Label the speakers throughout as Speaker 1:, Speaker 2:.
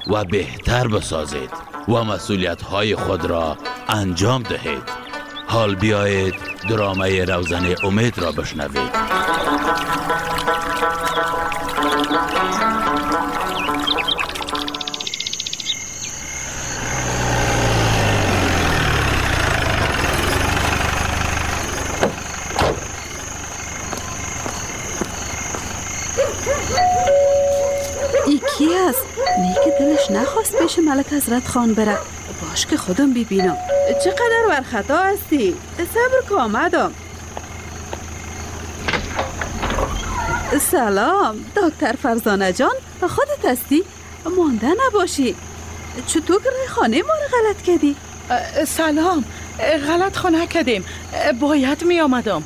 Speaker 1: و بهتر بسازید و مسئولیت‌های خود را انجام دهید. حال بیایید درامه روزنه امید را بشنوید.
Speaker 2: کی است؟ نه که دلش نخواست پیش ملک حضرت خان بره. باش که خودم ببینم. چقدر ورخطا هستی؟ صبر که آمدم. سلام دکتر فرزانه جان، خودت هستی؟ مانده نباشی. چطور روی خانه ما رو غلط کردی؟
Speaker 3: سلام، غلط خانه کردیم، باید می آمدم.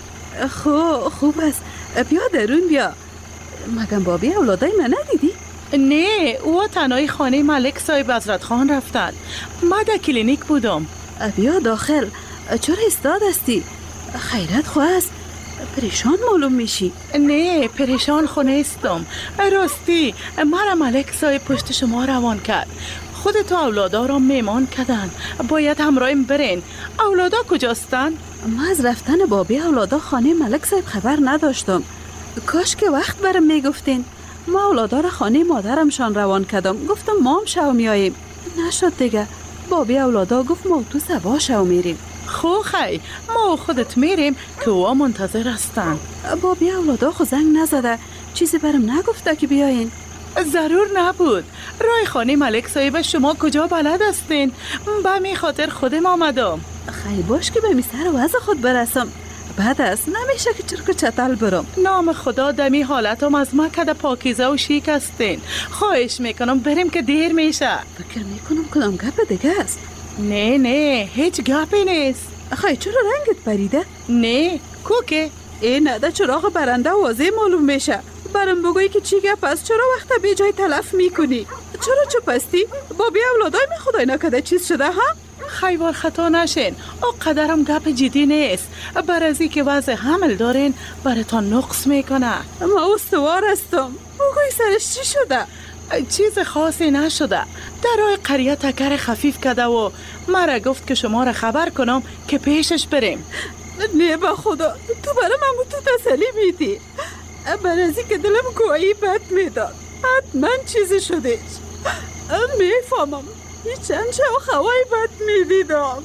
Speaker 2: خوب است، بیا درون بیا. مگم بابی اولادای من ندیدی؟
Speaker 3: نه، او تنهای خانه ملک صاحب حضرت خان رفتن. ما در کلینیک بودم.
Speaker 2: بیا داخل. چرا استاد هستی؟ خیرت خواست، پریشان معلوم میشی.
Speaker 3: نه، پریشان خو نیستم. راستی مرا ملک صاحب پشت شما روان کرد. خودت و اولادا را میمان کردن، باید همراهیم برین. اولادا کجاستن؟
Speaker 2: ما از رفتن بابی اولادا خانه ملک صاحب خبر نداشتم. کاش که وقت برم میگفتین. ما اولادا را خانه مادرمشان روان کردم. گفتم ما هم شو میاییم، نشد دیگه. بابی اولادا گفت ما تو سبا شو میریم.
Speaker 3: خی ما خودت میریم که اوها منتظر هستن.
Speaker 2: بابی اولادا خو زنگ نزده، چیزی برم نگفته که بیاین.
Speaker 3: ضرور نبود. رای خانه ملک صاحب شما کجا بلد هستین؟ به می خاطر خودم آمدم.
Speaker 2: خیلی باش که به می سر وضع خود برسم. بعد است نمیشه که چرک چتل برم.
Speaker 3: نام خدا دمی حالتم از مکد پاکیزه و شیک هستین. خواهش میکنم بریم که دیر میشه.
Speaker 2: فکر میکنم کدام گپ دیگه است.
Speaker 3: نه هیچ گپی نیست.
Speaker 2: خیلی چرا رنگت پریده؟
Speaker 3: نه کوکه
Speaker 2: این نده چراغ برنده واضح معلوم میشه. برم بگوی که چی گپ است؟ چرا وقت بی جای تلف میکنی؟ چرا چپ هستی؟ بابی اولادای من خدای نکده چیز شده ها؟
Speaker 3: خیوار خطا نشین، او قدرم گپ جدی نیست. برازی که وضع حمل دارین براتان نقص میکنه.
Speaker 2: ما استوار هستم. بگوی سرش چی شده؟
Speaker 3: چیز خاصی نشده. در راه قریه تکر خفیف کرده و مرا گفت که شما را خبر کنم که پیشش بریم.
Speaker 2: نه با خدا تو برام تو تسلی میدی. برازی که دلم گویی بد میداد. حتما چیزی شده. میفهمم چند شو خوای بد میدیدم.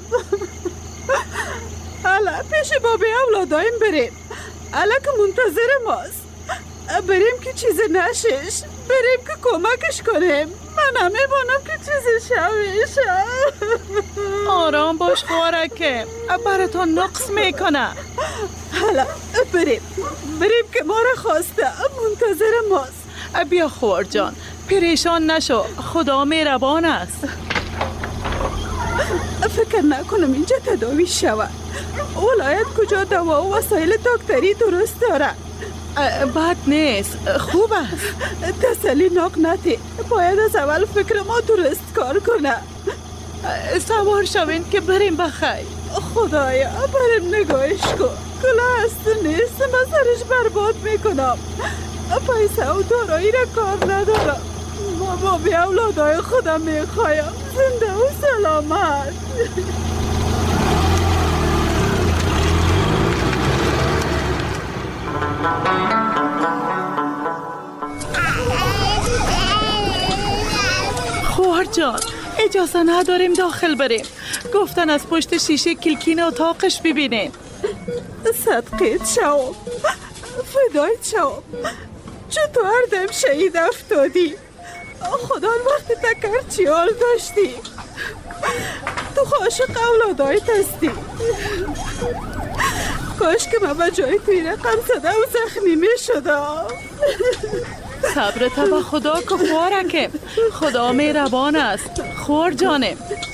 Speaker 2: حالا پیش بابی اولادایم بریم. حالا که منتظر ماست. بریم که چیز نشش. بریم که کمکش کنیم. من هم میبانم که چیزی شویشه.
Speaker 3: آرام باش خوارکه، براتون نقص میکنه.
Speaker 2: حالا بریم که ما را خواسته منتظر ماست.
Speaker 3: بیا خوار جان، پریشان نشو، خدا مهربان است.
Speaker 2: فکر نکنم اینجا تداوی شود. ولایت کجا دوا و وسایل دکتری درست داره؟
Speaker 3: بد نیست، خوب است.
Speaker 2: تسلی ناک نتی. باید از اول فکر ما درست کار کنه.
Speaker 3: سوار شوین که بریم بخیر.
Speaker 2: خدایا بریم نگاهش کن. کلا هست نیست، من سرش برباد میکنم. پیسه و دارایی را کار ندارم. ما بابی اولادای خودم میخوایم زنده و سلامت.
Speaker 3: خوار جان اجازه نداریم داخل بریم. گفتن از پشت شیشه کلکین اتاقش ببینین.
Speaker 2: صدقیت شوم، فدایت شوم. چطور دم شهید افتادی؟ خدا وقتی تکر چی حال داشتی؟ تو عاشق اولادایت هستی. کاش که من به جای توی رقم زده و زخمی می شدم.
Speaker 3: صبرت با خدا که خوارکه، خدا مهربان است. خور جانم.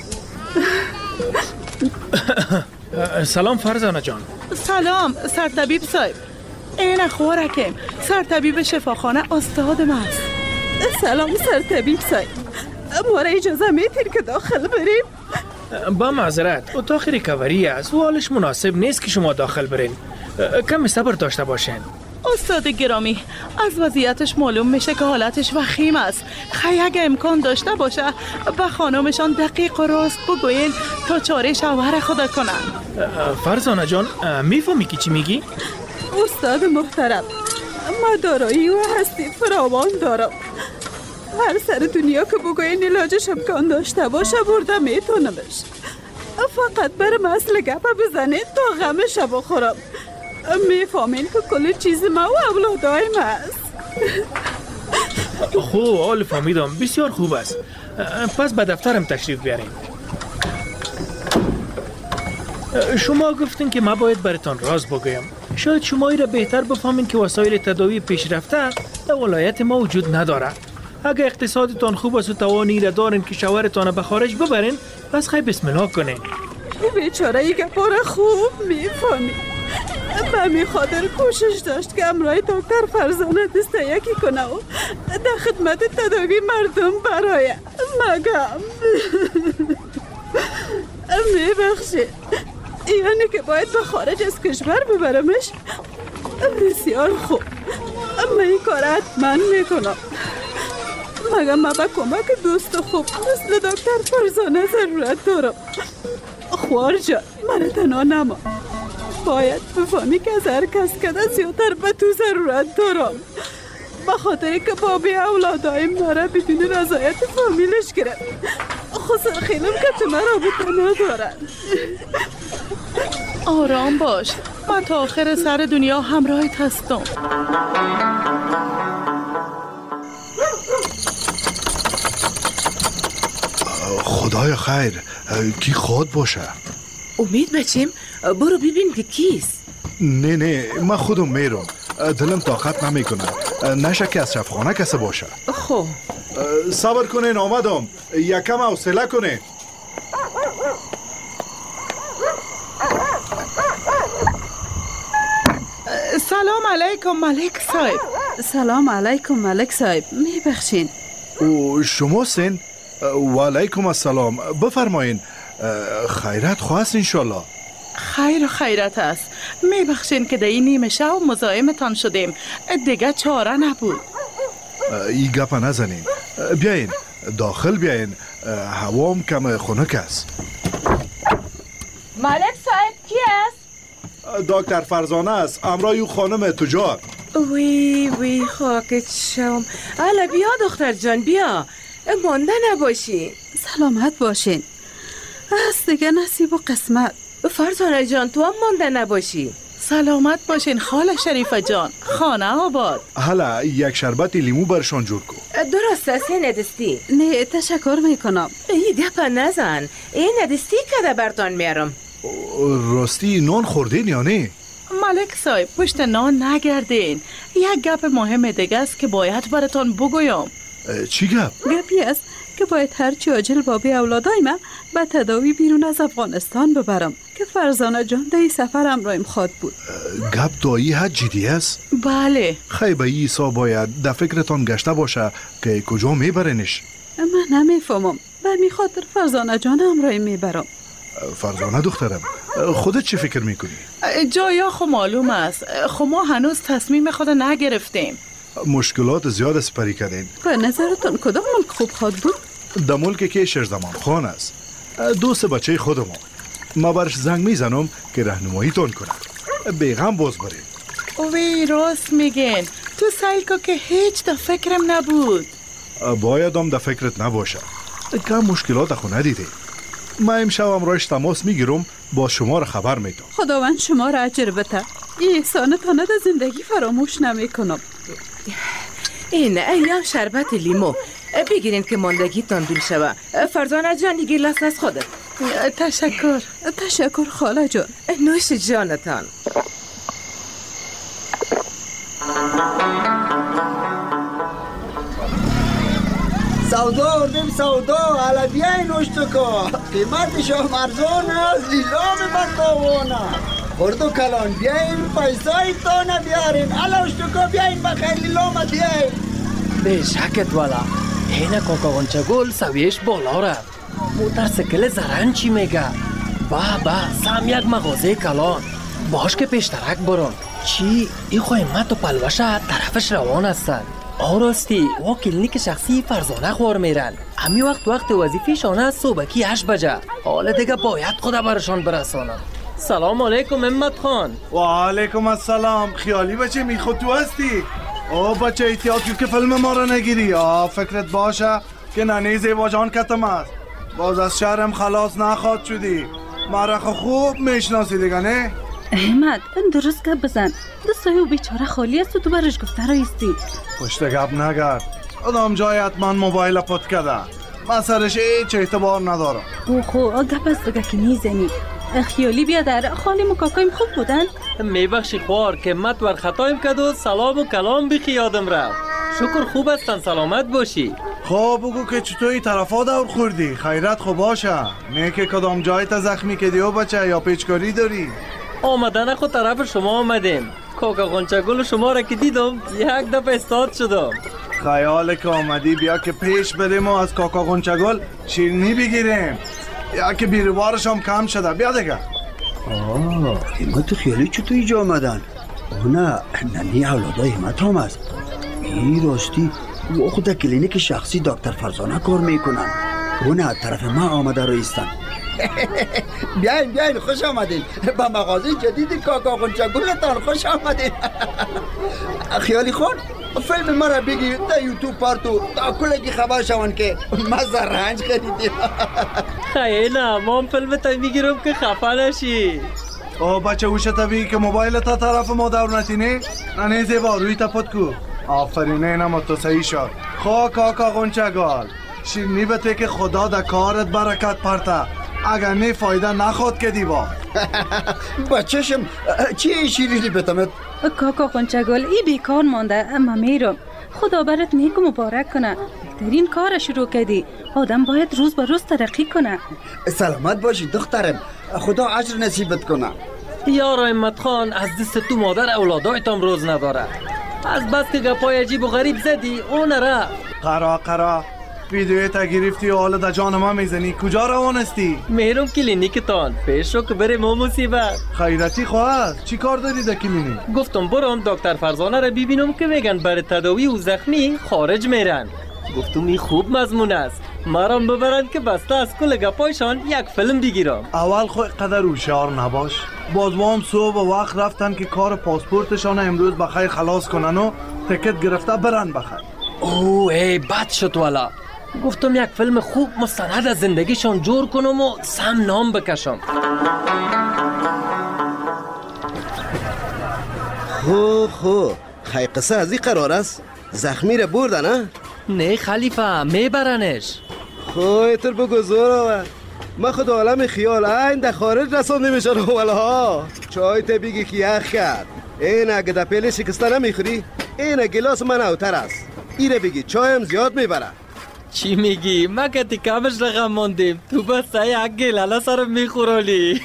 Speaker 4: سلام فرزانه جان.
Speaker 3: سلام سرطبیب صاحب. این خوارکه، سرطبیب شفاخانه استاد است.
Speaker 2: سلام سرطبیب صاحب، ما را اجازه میتیر که داخل بریم؟
Speaker 4: با معذرت اتاق ریکاوری است و حالش مناسب نیست که شما داخل برین. کم صبر داشته باشین.
Speaker 3: استاد گرامی، از وضعیتش معلوم میشه که حالتش وخیم است. اگه امکان داشته باشه به خانمشان دقیق و راست بگوین تا چاره شوهر خدا کنن.
Speaker 4: فرزانه جان، میفهمی که چی میگی؟
Speaker 2: استاد محترم، ما دارایی و هستی فراوان دارم. هر سر دنیا که بگوین علاجش امکان داشته باشه برده میتونمش. فقط برم اصل گپه بزنید تا غمش بخورم. میفهمین که کل چیز ما و اولادایم هست.
Speaker 4: خوب، حال فهمیدم، بسیار خوب است. پس به دفترم تشریف بیارین. شما گفتین که ما باید براتان راز بگویم. شاید شما ای را بهتر بفهمین که وسایل تداوی پیشرفته در ولایت ما وجود نداره. اگه اقتصادتان خوب است و توانی را دارین که شوهرتان به خارج ببرین، پس خیلی بسم الله کنین.
Speaker 2: بیچاره ای گپاره خوب میفهمی. به می خاطر کوشش داشت که امرای دکتر فرزانه دسته یکی کنه و در خدمت تداوی مردم برای مگم. میبخشید، یعنی که باید به خارج از کشور ببرمش. بسیار خوب، اما این کار حتما میکنم. مگم من به کمک دوست خوب مثل دکتر فرزانه ضرورت دارم. خوار جان، من تنها نما. باید بفهمی که از هر کس کده زیادتر به تو ضرورت دارم. به خاطر که بابی اولادایم مرا بدون رضایت فامیلش گرفت. خسر خیلم که تو مرا رابطه ندارن.
Speaker 3: آرام باش، من تا آخر سر دنیا همراهت هستم.
Speaker 5: خدای خیر، کی خود باشه؟
Speaker 6: امید بچیم، برو ببین که کیست.
Speaker 5: نه من خودم میرم. دلم طاقت نمیکنه. نشه که از شفخانه کسی باشه.
Speaker 6: خب
Speaker 5: صبر کنین، آمدم. یکم حوصله کنین.
Speaker 3: سلام علیکم ملک صاحب.
Speaker 2: سلام علیکم ملک صاحب، میبخشین.
Speaker 5: او شما سین؟ و علیکم السلام. بفرمایین. خیرت خواست انشالله.
Speaker 3: خیر و خیرت است. میبخشین که در این نیمه شب مزاحمتان شدیم. دیگه چاره نبود.
Speaker 5: ای گپ نزنین. بیاین داخل بیاین. هوام کم خنک است.
Speaker 6: ملک صاحب کی است؟
Speaker 5: دکتر فرزانه است، امرای او خانم تجار.
Speaker 6: وی خاکت شم. الا بیا دختر جان، بیا. مانده نباشی.
Speaker 2: سلامت باشین. از دیگه نصیب و قسمت.
Speaker 6: فرزانه جان، تو هم مانده نباشی.
Speaker 3: سلامت باشین خاله شریفه جان. خانه آباد.
Speaker 5: حالا یک شربت لیمو برشان جور کن.
Speaker 6: درست است، ندستی.
Speaker 2: نه تشکر میکنم.
Speaker 6: ای گپ نزن. این ندستی که برتان میارم.
Speaker 5: راستی نان خوردین یا نه؟
Speaker 3: ملک صاحب، پشت نان نگردین. یک گپ مهم دیگه است که باید براتان بگویم.
Speaker 5: چی گپ؟
Speaker 2: گپی است که باید هرچی عاجل بابی اولادای من به تداوی بیرون از افغانستان ببرم که فرزانه جان در این سفر همراهم خواد بود.
Speaker 5: گپ دایی حد جدی است؟
Speaker 3: بله.
Speaker 5: خیلی ایسا باید در فکرتان گشته باشه که کجا میبرنش.
Speaker 2: من نمیفهمم. به می خاطر فرزانه جان همراهم میبرم.
Speaker 5: فرزانه دخترم، خودت چی فکر میکنی؟
Speaker 3: جایا خو معلوم است. خو ما هنوز تصمیم خود نگرفتیم.
Speaker 5: مشکلات زیاد سپری کردین.
Speaker 2: به نظرتون کدام ملک خوب خواد بود؟
Speaker 5: در ملک که شیرزمان خان است. دوست بچه خودمو. ما برش زنگ میزنم که راهنمایی تون کنه. بیغم باز بریم.
Speaker 3: وی راست میگین. تو سعی کن که هیچ در فکرم نبود.
Speaker 5: بایدم در فکرت نباشه. کم مشکلات خو ندیده. ما امشب امرایش تماس میگیرم، با شما را خبر میدم.
Speaker 2: خداوند شما را اجر بده. این احسانتان در زندگی فراموش نمیکنم.
Speaker 6: این ایام شربت لیمو بگیرین که ماندگیتان دور شوه. فرزانه جان، دیگه لاس از خودت.
Speaker 2: تشکر خاله جان.
Speaker 6: نوش جانتان.
Speaker 7: سودا آوردیم سودا. حالا بیاین اشتکا. قیمتش هم ارزان است، لیلام بتاوانه. خورد و کلان بیاین پیسای تانه بیارین. حالا اشتکا بیاین بخیر لیلام بیاین.
Speaker 8: به شکت والا اینه کاکاوانچه گل سویش بالا رفت. موترسیکل زرن چی میگه؟ با سم یک مغازه کلان باش که پیشترک برم. چی؟ ای خواهمت و پلوشه طرفش روان هستن. راستی و کلینیک شخصی فرزانه خوار میرن. همی وقت وظیفه‌شان از صبحکی 8 بجه. حالا دیگه باید خدا برشان برسانم. سلام علیکم امت خان.
Speaker 9: و علیکم السلام. خیالی بچه میخود تو هستی؟ بچه احتیاط که فیلم ما رو نگیری. فکرت باشه که ننه زیبا جان کتم است. باز از شهرم خلاص نخواد شدی. مرخ خوب میشناسی دیگه نه؟
Speaker 2: احمد درست گپ بزن. دستای او بیچاره خالی است و تو برش گفته رایستی.
Speaker 9: پشت گپ نگرد. آدم جای حتما موبایل پت کده. من سرش هیچ اعتبار ندارم.
Speaker 2: خو گپ است دیگه که میزنی. خیالی بیادر خالیم و کاکایم خوب بودن؟
Speaker 8: میبخشی خوار که مت ور خطایم کد و سلام و کلام بخی یادم رفت. شکر خوب هستن، سلامت باشی.
Speaker 9: خب بگو که چطوری طرفا دور خوردی؟ خیرت خوب باشه. نه که کدام جایت زخمی کدی و بچه یا پیچکاری داری؟
Speaker 8: آمدن خود طرف شما آمدیم. کاکا غنچه‌گل شما را که دیدم یک دفعه استاد شدم.
Speaker 9: خیال که آمدی بیا که پیش بریم و از کاکا غنچه‌گل شیرینی بگیریم. یا که بیروارش هم کم شده. بیا دیگه.
Speaker 7: همت و خیالی چطور اینجا آمدن؟ نه ننی اولادای همت هم است. این راستی او خود کلینیک شخصی دکتر فرزانه کار میکنن. نه طرف ما آمده رایستن. بیاین خوش آمدین. با مغازه جدید کاکا غنچه‌گلتان خوش آمدین. خیالی خان فیلم ما را بگیر در یوتیوب پارتو تا کلگی خبر شون که مزه رنج خریدیم.
Speaker 8: خیلی نه ما هم فیلم تا میگیرم که خفه نشی.
Speaker 9: بچه اوشه طبیعی که موبایل تا طرف ما دور نتینه. نه زیبا روی تا پد کو. آفرینه نما تو صحیح شد. کاکا غنچه‌گل شیرینی بته که خدا در کارت برکت پرته. اگر نه فایده نخواد که دیوا.
Speaker 7: بچه‌شم چی شیرینی بتمت؟
Speaker 2: کاکا غنچه‌گل ای بیکار مانده. اما میرم. خدا برات نیک و مبارک کنه. بهترین کار شروع کردی. آدم باید روز به روز ترقی کنه.
Speaker 7: سلامت باشی دخترم. خدا اجر نصیبت کنه.
Speaker 8: یار احمد خان از دست تو مادر اولادایتم روز نداره. از بس که گپای عجیب و غریب زدی اون رفت.
Speaker 9: قرا ویدیوی تا گرفتی و حالا در جان ما میزنی. کجا روان هستی؟
Speaker 8: میرم کلینیکتان. پیش رو که بریم و مصیبت.
Speaker 9: خیرتی خواهد چی کار داری در کلینیک؟
Speaker 8: گفتم برم دکتر فرزانه را ببینم که میگن برای تداوی و زخمی خارج میرن. گفتم این خوب مضمون است. مرام ببرن که بسته از کل گپایشان یک فیلم بگیرم.
Speaker 9: اول خود قدر هوشیار نباش. باز هم صبح و وقت رفتن که کار پاسپورتشان امروز بخیر خلاص کنن و تکت گرفته برن بخیر.
Speaker 8: ای بد شد والا. گفتم یک فیلم خوب مستند از زندگیشان جور کنم و سم نام بکشم.
Speaker 10: خو خیلی قصه از این قرار است؟ زخمی را بردن
Speaker 8: نه خلیفه میبرنش.
Speaker 10: ایتر بگو زور آور. من خود عالم خیال این در خارج رسانده میشن ها. چای تا بگی که یخ کرد. این اگه در پیله شکسته نمیخوری این گلاس من اوتر است. ایره بگی چایم زیاد میبره.
Speaker 8: چی میگی؟ ما که تکامش رقم ماندیم. تو بس یک گلاله سرم میخورالی.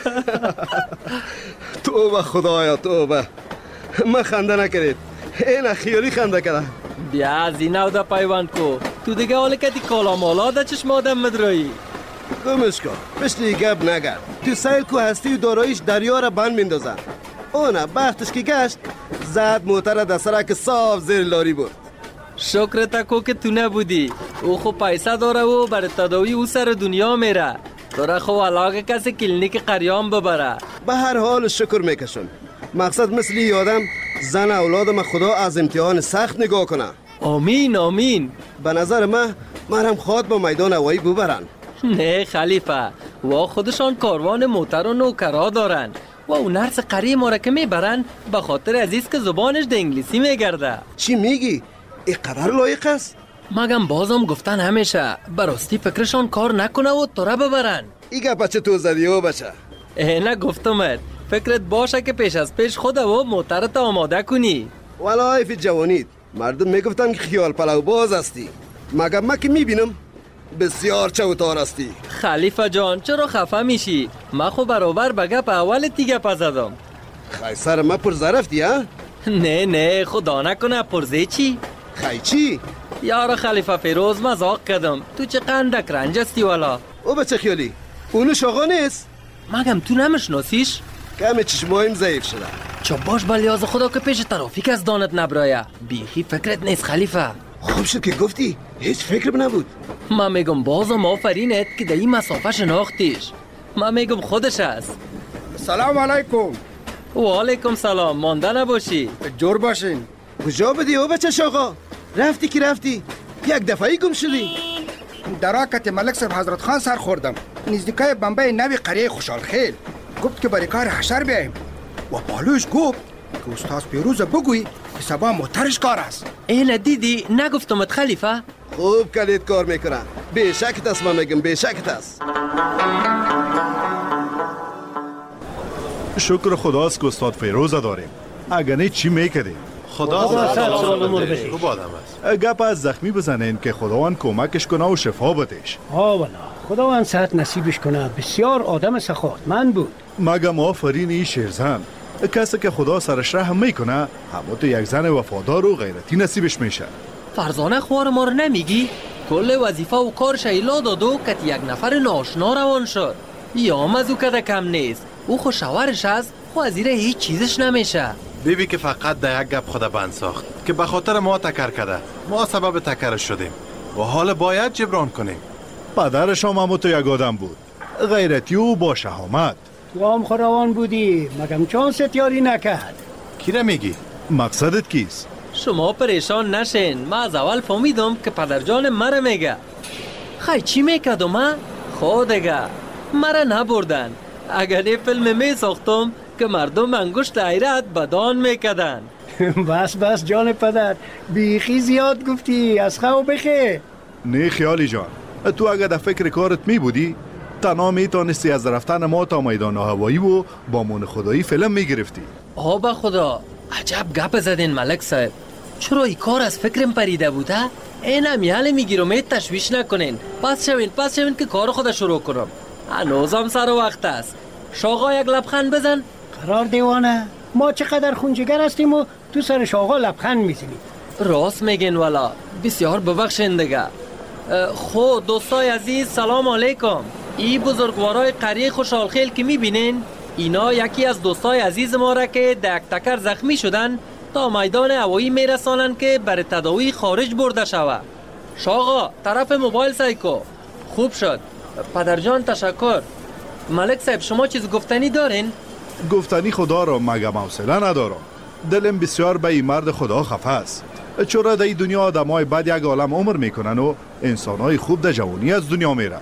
Speaker 10: توبه خدایا توبه. من خنده نکرید. این خیالی خنده کرده.
Speaker 8: بیا از این او دا پیوند کو. تو دیگه حالی که دی کالا مالا دا چشم آدم مدرایی.
Speaker 10: گمش کن مثلی گب نگرد. تو سیل کو هستی و دارایش دریا را بند میندازن. اونا بختش که گشت زد موتر در سرک صاف زیر لاری بود.
Speaker 8: شکر تکو که تو نبودی. او خو پیسه داره و برای تداوی او سر دنیا میره. داره خو علاقه کسی کلینیک قریام ببره.
Speaker 10: به هر حال شکر میکشم. مقصد مثلی یادم زن اولادم خدا از امتحان سخت نگاه کنه.
Speaker 8: آمین.
Speaker 10: به نظر من هم خواد با میدان هوایی ببرن.
Speaker 8: نه خلیفه و خودشان کاروان موتر و نوکرا دارن و اون نرس قریه ما را که میبرن به خاطر عزیز که زبانش ده انگلیسی میگرده.
Speaker 10: چی میگی؟ این قدر لایق است؟
Speaker 8: مگم بازم گفتن همیشه براستی فکرشان کار نکنه و تو را ببرن.
Speaker 10: ایگه بچه تو زدی و بچه.
Speaker 8: نه گفتمت فکرت باشه که پیش از پیش خود و موترت آماده کنی.
Speaker 10: والا حیف جوانید. مردم میگفتن که خیال پلو باز هستی. مگم من که میبینم بسیار چوتار هستی.
Speaker 8: خلیفه جان چرا خفه میشی؟ من خو برابر به گپ اول تیگه پزدم.
Speaker 10: خی سر من پرزه رفتی ها؟
Speaker 8: نه خدا نکنه پرزه چی؟
Speaker 10: خی چی؟
Speaker 8: یارو خلیفه فیروز مزاق کردم. تو چه قندک رنج هستی والا؟
Speaker 10: او بچه خیالی اونو شاقا نیست؟
Speaker 8: مگم تو نمشناسیش؟
Speaker 10: کم چشمایم ضعیف شده.
Speaker 8: چوب باش بلیاز خدا که پیش ترافیک از دانت نبرایه. بیخی فکرت نیست خلیفه.
Speaker 10: خوب شد که گفتی، هیچ فکر نبود.
Speaker 8: من میگم بازم آفرینت که در این مسافه شناختیش. من میگم خودش است.
Speaker 11: سلام علیکم.
Speaker 8: و علیکم سلام. مانده نباشی.
Speaker 11: جور باشین.
Speaker 10: کجا بدی او بچه شاقا؟ رفتی که رفتی؟ یک دفعی گم شدی؟
Speaker 11: در راکت ملک صاحب حضرت خان سر خوردم. نزدیکای بمبئی نوی قریه خوشحال خیل. گفت که برای کار حشر بیاییم و پالوش گفت که استاد پیروز بگوی که سبا محترش کار است.
Speaker 8: اینه دیدی نگفتمت خلیفه؟
Speaker 10: خوب کلید کار میکنه. بیشکت است من میگم، بیشکت است.
Speaker 5: شکر خداست که استاد فیروز داریم. اگر نه چی میکردیم؟
Speaker 12: خدا خوب آدم است.
Speaker 5: گپ از زخمی بزنین که خداوند کمکش کنه و شفا بدهش.
Speaker 13: والا خداوند صحت نصیبش کنه. بسیار آدم سخاوتمند بود.
Speaker 5: مگم آفرین این شیرزن. کسی که خدا سرش رحم میکنه همون یک زن وفادار و غیرتی نصیبش میشه.
Speaker 8: فرزانه خوار ما رو نمیگی؟ کل وظیفه و کارش ایلا دادو که یک نفر ناشنا روان شد. یا مزو کده کم نیست. او خو شوهرش است، خو از ایره هیچ چیزش نمیشه.
Speaker 12: بیبی که فقط در یک گپ خود بند ساخت که به خاطر ما تکر کرده. ما سبب تکرش شدیم و حال باید جبران کنیم.
Speaker 5: پدرش هم همون تو یک آدم بود، غیرتی و با شهامت.
Speaker 13: تو هم خوروان بودی، مگم چانست یاری نکرد.
Speaker 12: کی را میگی؟
Speaker 5: مقصدت کیست؟
Speaker 8: شما پریشان نشین. من از اول فهمیدم که پدرجان مرا میگه. خی چی میکردم من؟ خودگه مرا نبردن. اگر یه فیلم میساختم که مردم انگشت حیرت بدان میکردن.
Speaker 13: بس جان پدر، بیخی زیاد گفتی. از خو بخیر.
Speaker 5: نه خیالی جان، تو اگر در فکر کارت می بودی تنها میتونستی از رفتن ما تا میدان هوایی و با مون خدایی فیلم میگرفتی.
Speaker 8: آبا خدا، عجب گپ زدین ملک صاحب. چرا این کار از فکرم پریده بوده؟ اینم یاله میگیرم، تشویش نکنین. پس شوین که کار خود شروع کنم. هنوزم سر وقت است. شاقا یک لبخند بزن.
Speaker 13: قرار دیوانه، ما چقدر خونجگر هستیم و تو سر شاقا لبخند میزنیم.
Speaker 8: راست میگین والا. بسیار ببخشین دیگه. خود دوستای عزیز سلام علیکم. این بزرگوارای قریه خوشحال خیل که میبینین، اینا یکی از دوستای عزیز ما را که دک تکر زخمی شدن تا میدان هوایی میرسانن که برای تداوی خارج برده شوه. شاقا طرف موبایل سایکو. خوب شد. پدرجان تشکر. ملک صاحب شما چیز گفتنی دارین؟
Speaker 5: گفتنی خدا را مگم حوصله ندارم. دلم بسیار به این مرد خدا خفه است. چرا در این دنیا آدمای بد یک عالم عمر میکنن و انسانای خوب در جوانی از دنیا میرن.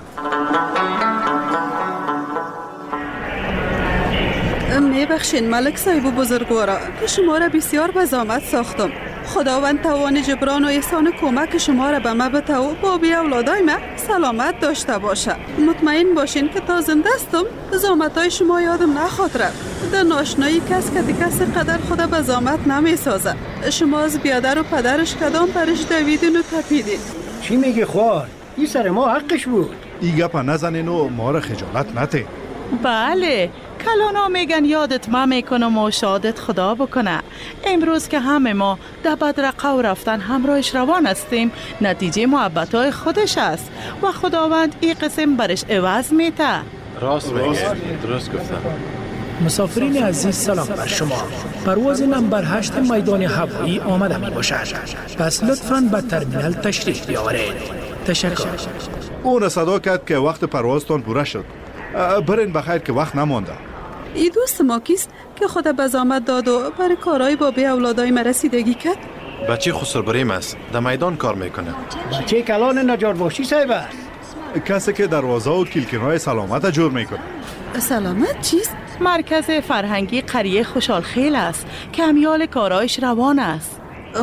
Speaker 2: میبخشین ملک صاحب و بزرگوارا که شما را بسیار به زحمت ساختم. خداوند توان جبران و احسان کمک شما را به ما بده و بابی اولادای ما سلامت داشته باشه. مطمئن باشین که تا زنده استم زحمتای شما یادم نخاطره. در ناشنایی کس که کس قدر خدا به زحمت نمیسازه. شما از بیادر و پدرش کدام پرش دویدین و تپیدین.
Speaker 13: چی میگی خوار؟ این سر ما حقش بود.
Speaker 5: این گپا نزنین و ما را خجالت نده.
Speaker 3: بله، کلانا میگن یادت ما میکنم و شادت خدا بکنه. امروز که همه ما در بدرقه و رفتن همراهش روان هستیم، نتیجه محبتای خودش است و خداوند این قسم برش عوض میته.
Speaker 12: راست میگه، درست گفتم.
Speaker 4: مسافرین عزیز سلام بر شما. پرواز نمبر 8 میدان هوایی آمده می باشد. پس لطفاً به ترمینال تشریف بیاورید. تشکر.
Speaker 5: اون صدا کرد که وقت پروازتان پوره شد. برین بخیر که وقت نمانده.
Speaker 2: ای دوست ما کیست که خدا به زحمت داد و برای کارهای بابی اولادای ما رسیدگی کرد؟
Speaker 12: بچه خسربریم است، در میدان کار میکنه.
Speaker 13: بچه کلان نجارباشی صاحب است.
Speaker 5: کسی که دروازه و کلکین‌های سلامت جور میکنه.
Speaker 2: سلامت چیست؟
Speaker 3: مرکز فرهنگی قریه خوشحال خیل است که امیال کارایش روان است.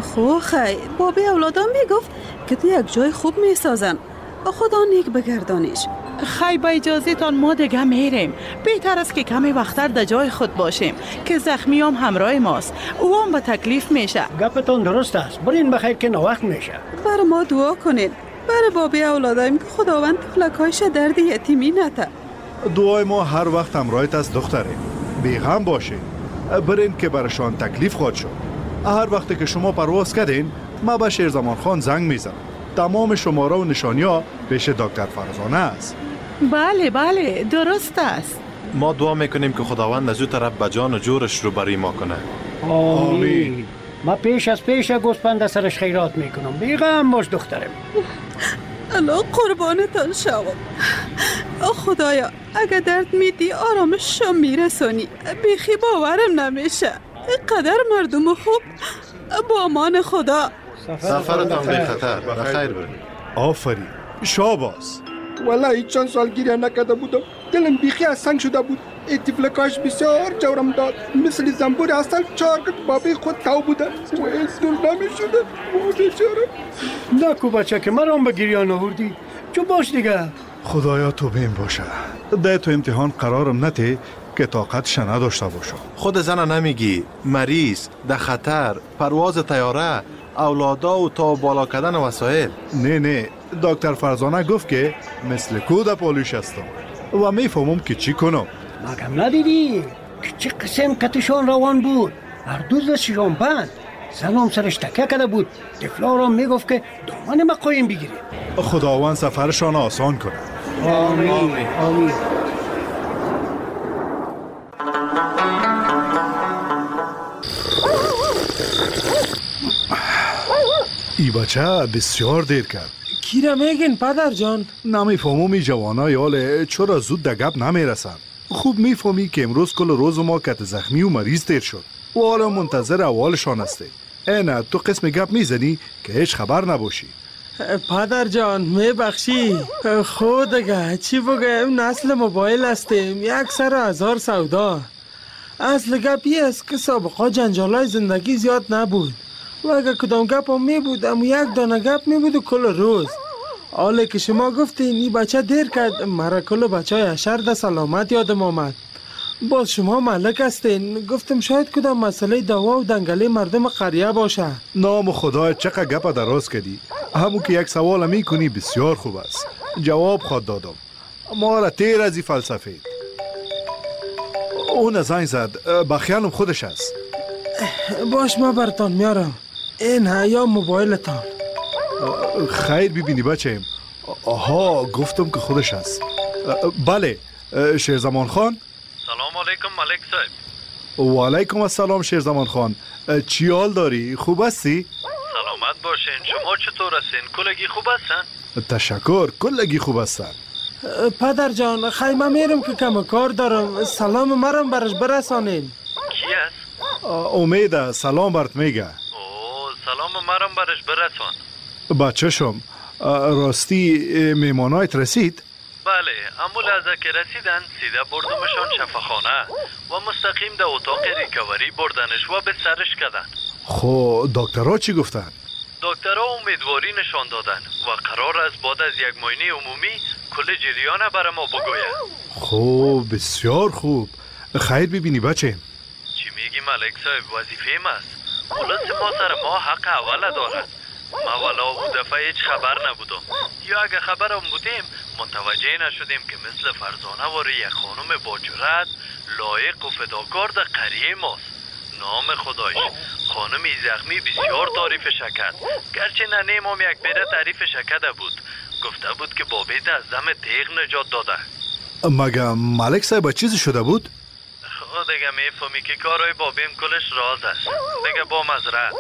Speaker 2: خی بابی اولادان میگفت که تو یک جای خوب میسازن. خدا نیک بگردانش.
Speaker 3: خی با اجازه تان ما دیگه میریم. بهتر است که کمی وقتر در جای خود باشیم که زخمی هم همراه ماست. او هم به تکلیف میشه.
Speaker 13: گپتون درست است. برین بخیر که نوقت میشه.
Speaker 2: برای ما دعا کنید. برای بابی اولادایم که خداوند تفلکایش درد یتیمی نته.
Speaker 5: دعای ما هر وقت همراهت از دختره. بیغم باشین. برین که برشان تکلیف خواهد شد. هر وقت که شما پرواز کردین ما به شیرزمان خان زنگ میزنم. تمام شماره و نشانی‌ها پیش دکتر فرزانه است.
Speaker 3: بله درست است.
Speaker 12: ما دعا میکنیم که خداوند از او طرف به جان و جورش رو بری ما کنه.
Speaker 13: آمین. ما پیش از پیش گوسپند سرش خیرات میکنم. بیغم باش دخترم.
Speaker 2: الله قربانتان شوم. خدایا اگه درد میدی آرامششو میرسونی. بیخی باورم نمیشه. قدر مردم خوب. با امان خدا.
Speaker 12: سفرتان بی خطر. بخیر برید.
Speaker 5: آفرین. شاباس.
Speaker 11: والله چند سال گریه نکرده بودم. دلم بیخی از سنگ شده بود. اتفلکاش بسیار جورم داد. مثل زنبور اصل چارکت بابی خود تاو بوده و این دل نمی شده. موجه چرم
Speaker 13: نکو بچه که مرام به گریه نهوردی. چون باش دیگه.
Speaker 5: خدایا تو بین باشه. ده تو امتحان قرارم نته که طاقتش نداشته باشم.
Speaker 12: خود زن نمیگی مریض، در خطر، پرواز طیاره، اولادا و تا بالا کردن وسایل.
Speaker 5: نه دکتر فرزانه گفت که مثل کود پالوش هستم و میفهمم که چی کنم.
Speaker 13: مگم ندیدی که چه قسم کتشان روان بود. هر دو شیران بند. زنم سرش تکه کرده بود. طفلا را میگفت که دامن ما قایم بگیرید.
Speaker 5: خداوند سفرشان آسان کنه.
Speaker 13: آمین آمین.
Speaker 5: ای بچه بسیار دیر کرد.
Speaker 8: کی را میگین پدر جان؟
Speaker 5: نمیفهمم ای جوانا یاله چرا زود در گپ نمیرسن. خوب میفهمی که امروز کل روز ما کت زخمی و مریض تیر شد و حالا منتظر احوالشان هستی. نه تو قسم گپ میزنی که هیچ خبر نباشی.
Speaker 8: پدر جان میبخشی. خود اگه چی بگم نسل موبایل هستیم. یک سر هزار سودا. اصل گپی است که سابقا جنجالای زندگی زیاد نبود و اگه کدام گپ هم می بود اما یک دانه گپ می بود و کل روز. حالا که شما گفتین این بچه دیر کرد مرا کل بچه های اشر ده سلامت یادم آمد. باز شما ملک هستین گفتم شاید کدام مسئله دوا و دنگله مردم قریه باشه.
Speaker 5: نام خدا چقدر گپ دراز کردی. همون که یک سوال میکنی بسیار خوب است. جواب خود دادم. ما را تیر از این فلسفه. اون زنگ زد. بخیالم خودش است.
Speaker 8: باش ما برتان میارم. این یا موبایلتان.
Speaker 5: خیر ببینی بچه. آها گفتم که خودش است. بله شیرزمان خان.
Speaker 14: سلام علیکم ملک صاحب.
Speaker 5: و علیکم السلام شیرزمان خان. چی حال داری؟ خوب هستی؟
Speaker 14: سلامت باشین. شما چطور هستین؟ کلگی خوب هستن؟
Speaker 5: تشکر کلگی خوب هستن.
Speaker 8: پدر جان خیمه میرم که کم کار دارم. سلام مرم برش برسانین.
Speaker 14: کی است؟
Speaker 5: امید سلام برات میگه.
Speaker 14: سلام مرم برش برسان.
Speaker 5: بچه شم راستی میمانایت رسید؟
Speaker 14: بله اما لحظه که رسیدن سیده بردمشان شفاخانه و مستقیم در اتاق ریکاوری بردنش و به سرش کردن.
Speaker 5: خب دکترها چی گفتن؟
Speaker 14: دکترها امیدواری نشان دادن و قرار است بعد از یک معاینه عمومی کل جریان برای ما بگوید.
Speaker 5: خب بسیار خوب. خیر ببینی بچه.
Speaker 14: چی میگی ملک صاحب؟ وظیفه است. خلاص ما سر ما حق اوله دارد. ما والا او دفعه هیچ خبر نبودم یا اگه خبرم بودیم متوجه نشدیم که مثل فرزانه واره یک خانم با جرأت لایق و فداکار در قریه ماست. نام خدایش خانمی زخمی بسیار تعریفش کرد. گرچه ننیم هم یک بیره تعریفش کرده بود. گفته بود که بابیت از دم تیغ نجات داده.
Speaker 5: مگه ملک صاحب چیزی شده بود؟
Speaker 14: خود دیگه میفهمی که کارهای بابیم کلش راز است. دیگه با مزرعه.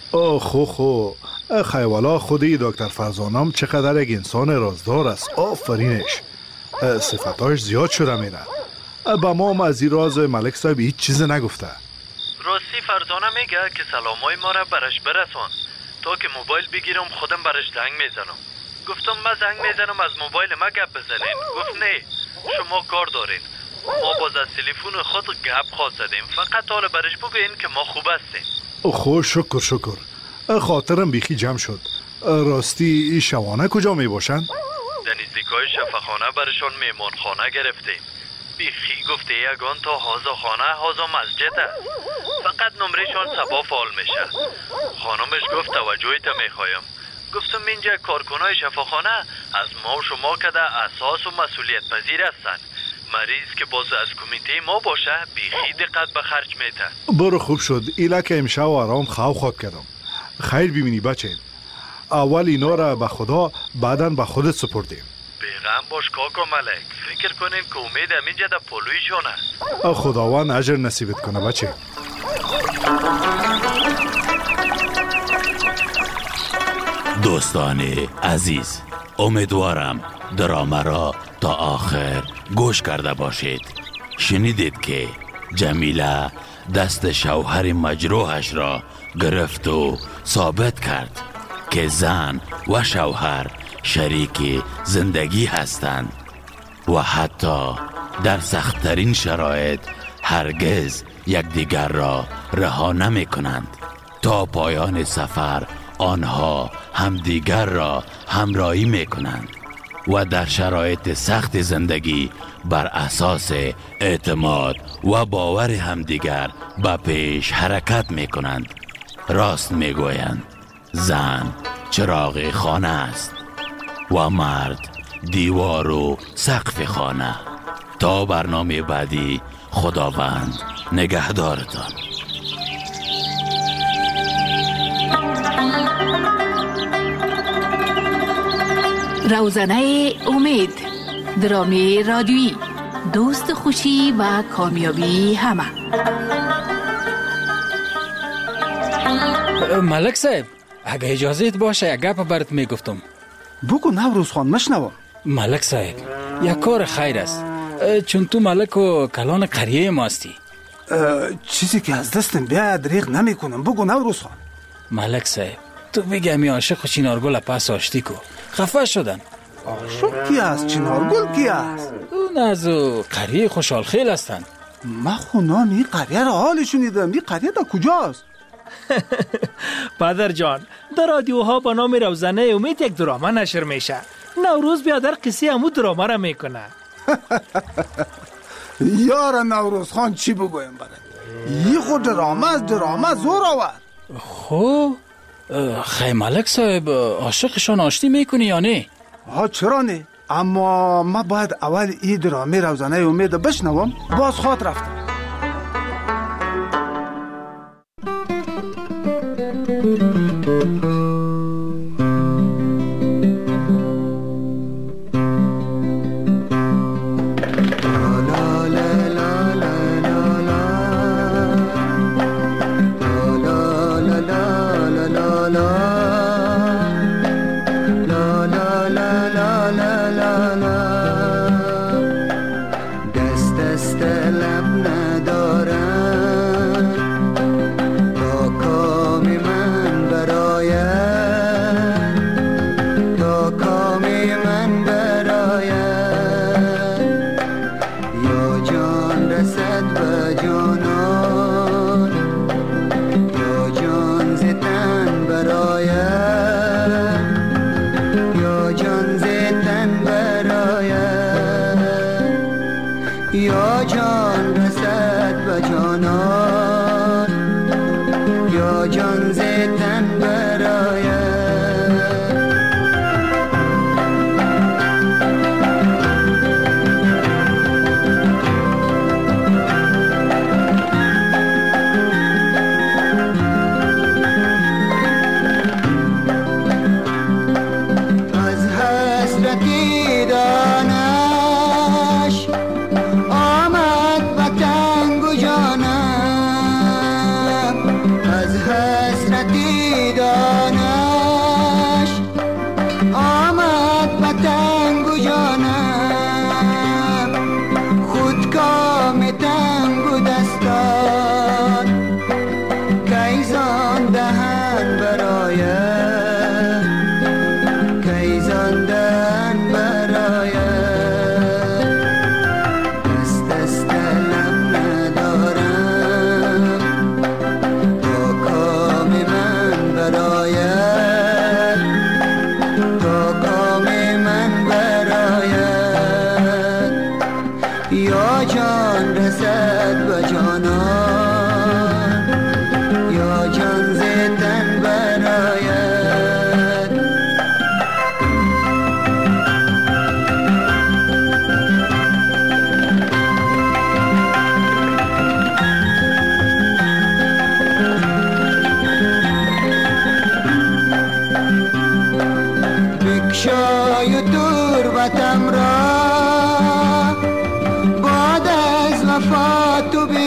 Speaker 5: خو خیوالا خودی دکتر فرزانم چقدر یک انسان رازدار است. آفرینش. صفتاش زیاد شده میره. با ما هم از این راز ملک صاحب هیچ چیز نگفته.
Speaker 14: راستی فرزانه میگه که سلامای ما را برش برسان تا که موبایل بگیرم خودم برش زنگ میزنم. گفتم من زنگ میزنم از موبایل ما گپ بزنین. گفت نه شما کار دارین. ما باز از تلفن خود گپ خواست زدیم. فقط حالا برش بگوین که ما خوب هستیم.
Speaker 5: خوش شکر. خاطرم بیخی جمع شد. راستی شوانه کجا می باشن؟
Speaker 14: در نزدیکای شفاخانه برشان میمانخانه گرفتیم. بیخی گفته یگان تا هازا خانه هازا مسجد است. فقط نمرهشان سبا فعال میشه. خانمش گفت توجهیت میخوایم. گفتم اینجا کارکنای شفاخانه از ما و شما که در اساس و مسئولیت پذیر هستن. مریض که باز از کمیته ما باشه بیخی دقت به خرج میته.
Speaker 5: برو خوب شد. ایلا که امشب آرام خود کردم. خیر ببینی بچه. اول اینا را به خدا بعدن به خودت سپردیم.
Speaker 14: به بیغم باش کاکا ملک. فکر کنین که امید همینجا در پلویشون است.
Speaker 5: خداوند اجر نصیبت کنه بچه.
Speaker 1: دوستان عزیز، امیدوارم درامه را تا آخر گوش کرده باشید. شنیدید که جمیله دست شوهر مجروحش را گرفت و ثابت کرد که زن و شوهر شریک زندگی هستند و حتی در سخت‌ترین شرایط هرگز یکدیگر را رها نمی کنند. تا پایان سفر آنها همدیگر را همراهی می کنند و در شرایط سخت زندگی بر اساس اعتماد و باور همدیگر به پیش حرکت می کنند. راست می گویند زن چراغ خانه است و مرد دیوار و سقف خانه. تا برنامه بعدی، خداوند نگهدارتان.
Speaker 15: روزنه امید، درامی رادیویی، دوست خوشی و کامیابی همه.
Speaker 16: ملک صاحب، اگه اجازت باشه یک گپ برات میگفتم.
Speaker 17: بگو نوروز خان، مشنوم.
Speaker 16: ملک صاحب، یک کار خیر است، چون تو ملک و کلان قریه ما هستی.
Speaker 17: چیزی که از دستم بیاید دریغ نمی کنم. بگو نوروز خان.
Speaker 16: ملک صاحب، تو بگی همی عاشق و چنارگل پس آشتی کو خفه شدن.
Speaker 17: عاشق کی است؟ چنارگل کی است؟
Speaker 16: اون از قریه خوشحال خیل هستند.
Speaker 17: من خونام این قریه را حالی شنیدم. این قریه در کجاست؟
Speaker 4: پدر جان، در رادیوها با نام روزنه امید یک درامه نشر میشه. نوروز بیادر قصه همو درامه را میکنه.
Speaker 17: یار نوروز خان، چی بگویم برد؟ یه خود درامه زور آورد.
Speaker 16: خب خیلی ملک صاحب، عاشقشان آشتی میکنی یا نه؟
Speaker 17: ها چرا نه؟ اما من باید اول این درامه روزنه امید بشنوم، باز خواد رفتم.
Speaker 7: آمد محبتم را باد از وفا تو